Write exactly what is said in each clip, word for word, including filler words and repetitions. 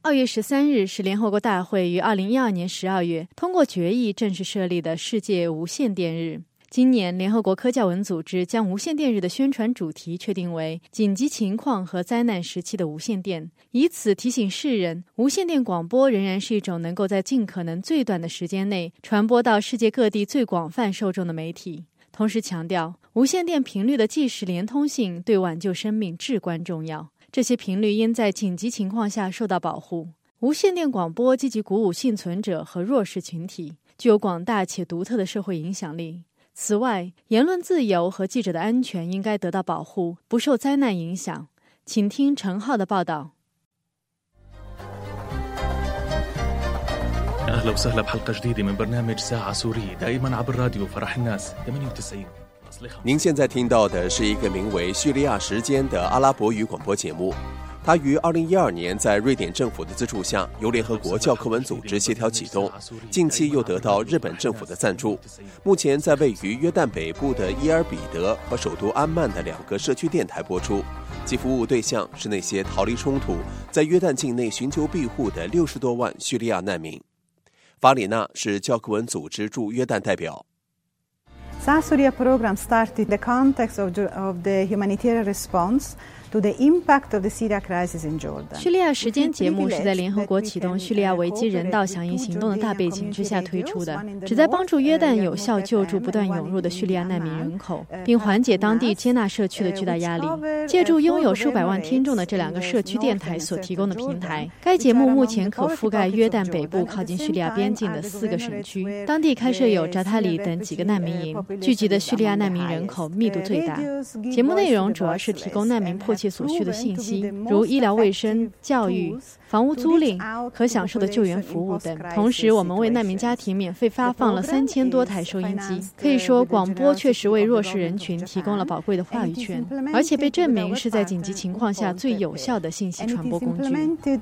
二月十三日是联合国大会于二零一二年十二月通过决议正式设立的世界无线电日。今年，联合国科教文组织将无线电日的宣传主题确定为紧急情况和灾难时期的无线电，以此提醒世人，无线电广播仍然是一种能够在尽可能最短的时间内传播到世界各地最广泛受众的媒体。同时强调，无线电频率的即时连通性对挽救生命至关重要，这些频率应在紧急情况下受到保护。无线电广播积极鼓舞幸存者和弱势群体，具有广大且独特的社会影响力。此外，言论自由和记者的安全应该得到保护，不受灾难影响。请听陈浩的报道。 أهلا وسهلا بحلقة جديدة من برنامج ساعة سورية دائما عبر راديو فرح الناس ثمانية وتسعين。 您现在听到的是一个名为叙利亚时间的阿拉伯语广播节目，它于二零一二年在瑞典政府的资助下，由联合国教科文组织协调启动，近期又得到日本政府的赞助。目前在位于约旦北部的伊尔比德和首都安曼的两个社区电台播出，其服务对象是那些逃离冲突，在约旦境内寻求庇护的六十多万叙利亚难民。法里娜是教科文组织驻约旦代表。 South Syria program started in the context of the humanitarian response to the impact of the Syria crisis in Jordan。 叙利亚时间节目是在联合国启动叙利亚危机人道响应行动的大背景之下推出的，旨在帮助约旦有效救助不断涌入的叙利亚难民人口，并缓解当地接纳社区的巨大压力。借助拥有数百万听众的这两个社区电台所提供的平台，该节目目前可覆盖约旦北部靠近叙利亚边境的四个省区，当地开设有扎塔里等几个难民营，聚集的叙利亚难民人口密度最大。节目内容主要是提供难民迫切所需的信息，如医疗卫生、教育、房屋租赁、可享受的救援服务等。同时，我们为难民家庭免费发放了三千多台收音机。可以说，广播确实为弱势人群提供了宝贵的话语权，而且被证明是在紧急情况下最有效的信息传播工具。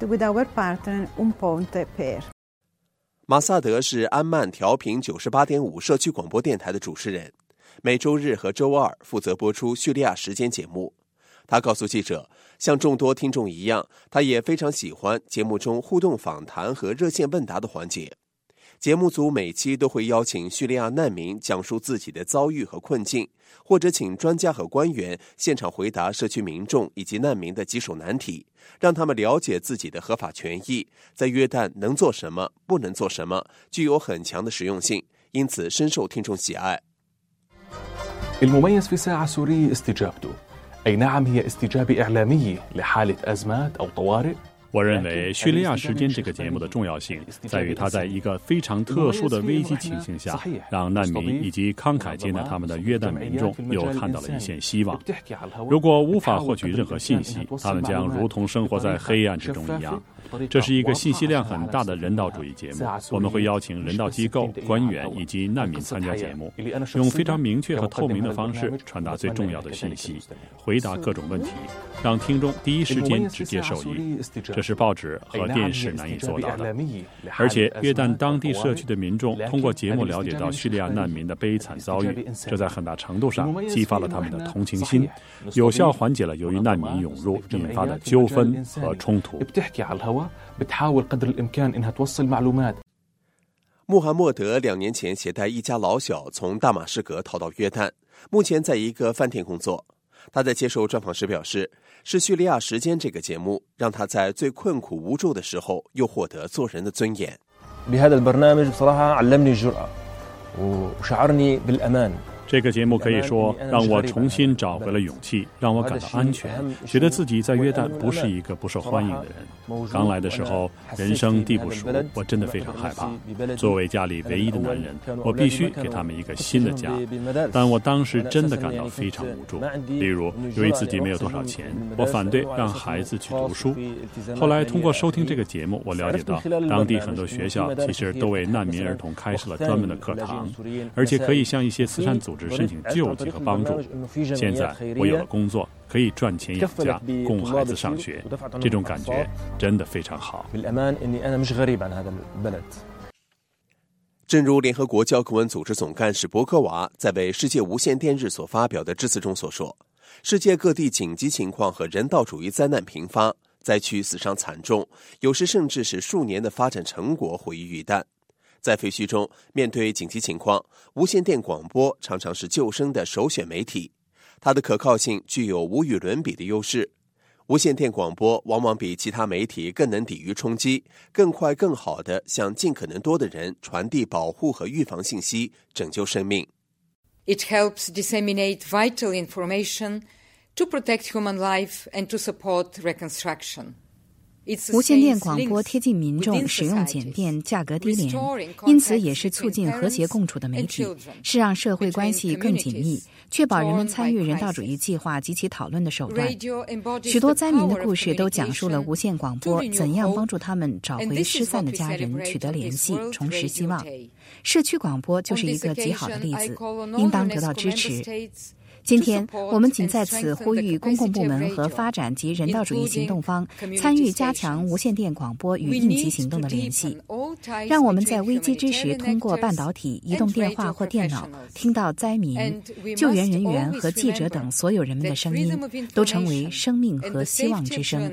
马萨德是安曼调频 九十八点五 社区广播电台的主持人，每周日和周二负责播出叙利亚时间节目。他告诉记者，像众多听众一样，他也非常喜欢节目中互动访谈和热线问答的环节。节目组每期都会邀请叙利亚难民讲述自己的遭遇和困境，或者请专家和官员现场回答社区民众以及难民的棘手难题，让他们了解自己的合法权益，在约旦能做什么，不能做什么，具有很强的实用性，因此深受听众喜爱。 المميز في ساعة سورية استجابته أي نعم هي استجابة إعلامية لحالة أزمات أو طوارئ。 我认为叙利亚时间这个节目的重要性在于它在一个非常特殊的危机情形下，让难民以及慷慨接纳他们的约旦民众又看到了一线希望。如果无法获取任何信息，他们将如同生活在黑暗之中一样。这是一个信息量很大的人道主义节目，我们会邀请人道机构、官员以及难民参加节目，用非常明确和透明的方式传达最重要的信息，回答各种问题，让听众第一时间直接受益。这是报纸和电视难以做到的。而且约旦当地社区的民众通过节目了解到叙利亚难民的悲惨遭遇，这在很大程度上激发了他们的同情心，有效缓解了由于难民涌入引发的纠纷和冲突。 穆罕默德两年前携带一家老小从大马士革逃到约旦，目前在一个饭店工作。他在接受专访时表示，是叙利亚时间这个节目让他在最困苦无助的时候又获得做人的尊严。 这个节目可以说让我重新找回了勇气，让我感到安全，觉得自己在约旦不是一个不受欢迎的人。刚来的时候，人生地不熟，我真的非常害怕。作为家里唯一的男人，我必须给他们一个新的家。但我当时真的感到非常无助。例如，由于自己没有多少钱，我反对让孩子去读书。后来通过收听这个节目，我了解到当地很多学校其实都为难民儿童开设了专门的课堂，而且可以向一些慈善组织申请救济和帮助。现在我有了工作，可以赚钱养家，供孩子上学，这种感觉真的非常好。 正如联合国教科文组织总干事博科娃在为世界无线电日所发表的致辞中所说，世界各地紧急情况和人道主义灾难频发， 灾区死伤惨重，有时甚至使数年的发展成果毁于一旦。在废墟中，面对紧急情况，无线电广播常常是救生的首选媒体，它的可靠性具有无与伦比的优势。无线电广播往往比其他媒体更能抵御冲击，更快更好地向尽可能多的人传递保护和预防信息，拯救生命。 It helps disseminate vital information to protect human life and to support reconstruction. 无线电广播贴近民众，使用简便，价格低廉，因此也是促进和谐共处的媒体，是让社会关系更紧密，确保人们参与人道主义计划及其讨论的手段。许多灾民的故事都讲述了无线广播怎样帮助他们找回失散的家人，取得联系，重拾希望。社区广播就是一个极好的例子，应当得到支持。今天我们仅在此呼吁公共部门和发展及人道主义行动方参与加强无线电广播与应急行动的联系，让我们在危机之时通过半导体、移动电话或电脑听到灾民、救援人员和记者等所有人们的声音，都成为生命和希望之声。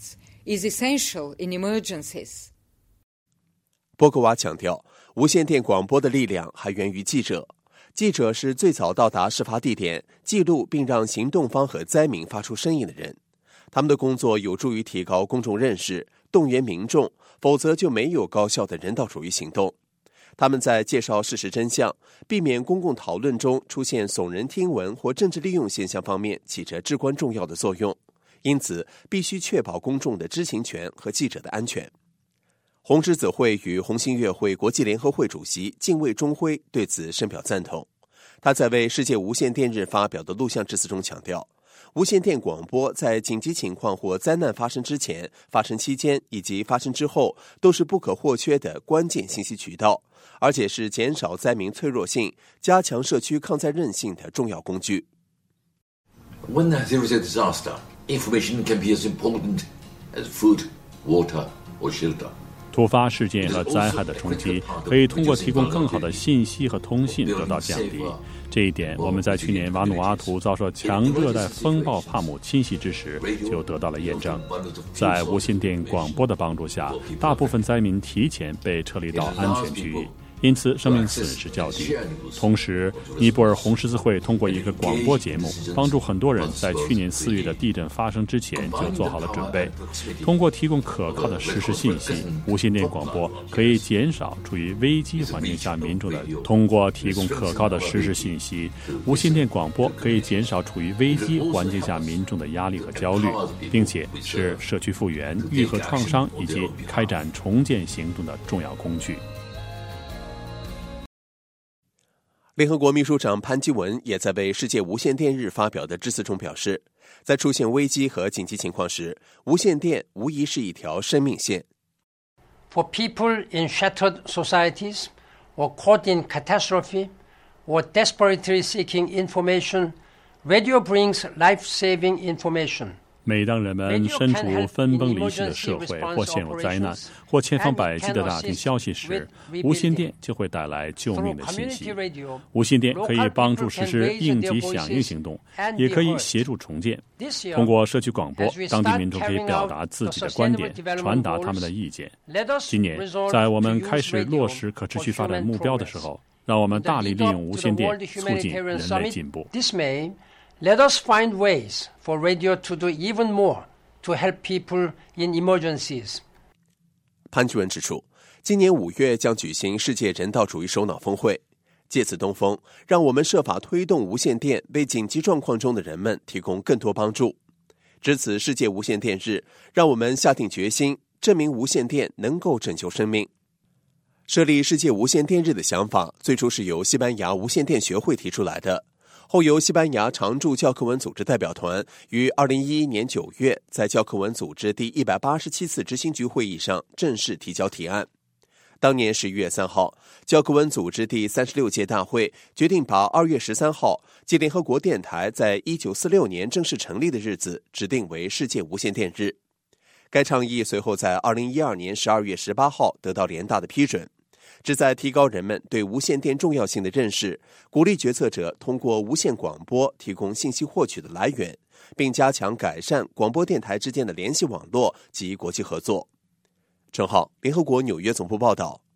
波格瓦强调，无线电广播的力量还源于记者。记者是最早到达事发地点，记录并让行动方和灾民发出声音的人。他们的工作有助于提高公众认识，动员民众，否则就没有高效的人道主义行动。他们在介绍事实真相，避免公共讨论中出现耸人听闻或政治利用现象方面起着至关重要的作用，因此必须确保公众的知情权和记者的安全。红十字会与红星乐会国际联合会主席敬畏中辉对此深表赞同。他在为世界无线电日发表的录像致辞中强调，无线电广播在紧急情况或灾难发生之前、发生期间以及发生之后都是不可或缺的关键信息渠道，而且是减少灾民脆弱性、加强社区抗灾韧性的重要工具。 When there is a disaster, information can be as important as food, water or shelter. 突发事件和灾害的冲击可以通过提供更好的信息和通信得到降低。这一点我们在去年瓦努阿图遭受强热带风暴帕姆侵袭之时就得到了验证。在无线电广播的帮助下，大部分灾民提前被撤离到安全区域，因此生命损失较低。同时，尼泊尔红十字会通过一个广播节目，帮助很多人在去年四月的地震发生之前就做好了准备。通过提供可靠的实时信息，无线电广播可以减少处于危机环境下民众的。通过提供可靠的实时信息，无线电广播可以减少处于危机环境下民众的压力和焦虑，并且是社区复原、愈合创伤以及开展重建行动的重要工具。 联合国秘书长潘基文也在为世界无线电日发表的致辞中表示，在出现危机和紧急情况时，无线电无疑是一条生命线。 For people in shattered societies or caught in catastrophe or desperately seeking information, radio brings life-saving information. 每当人们身处分崩离析的社会，或陷入灾难，或千方百计地打听消息时，无线电就会带来救命的信息。无线电可以帮助实施应急响应行动，也可以协助重建。通过社区广播，当地民众可以表达自己的观点，传达他们的意见。今年，在我们开始落实可持续发展目标的时候，让我们大力利用无线电，促进人类进步。 Let us find ways for radio to do even more to help people in emergencies. 潘基文指出，今年五月将举行世界人道主义首脑峰会，借此东风，让我们设法推动无线电为紧急状况中的人们提供更多帮助。值此世界无线电日，让我们下定决心，证明无线电能够拯救生命。设立世界无线电日的想法，最初是由西班牙无线电学会提出来的。后由西班牙常驻教科文组织代表团于二零一一年九月在教科文组织第一百八十七次执行局会议上正式提交提案。当年十一月三号，教科文组织第三十六届大会决定把二月十三号即联合国电台在一九四六年正式成立的日子指定为世界无线电日。该倡议随后在二零一二年十二月十八号得到联大的批准， 旨在提高人们对无线电重要性的认识，鼓励决策者通过无线广播提供信息获取的来源，并加强改善广播电台之间的联系网络及国际合作。陈浩，联合国纽约总部报道。